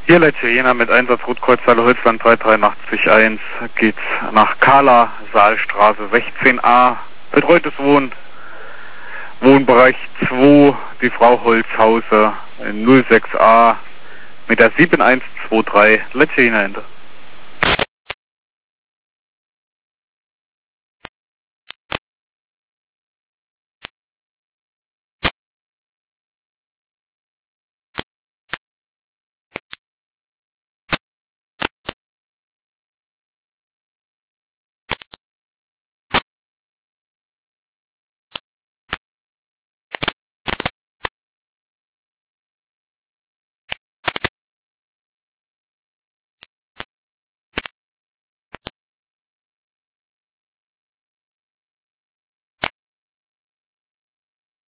Hier Lecce Jena mit Einsatz Rotkreuzhalle Holzland 383-1 geht's nach Kala, Saalstraße 16a, betreutes Wohnen, Wohnbereich 2, die Frau Holzhauser in 06a mit der 7123 Lecce Jena Ende.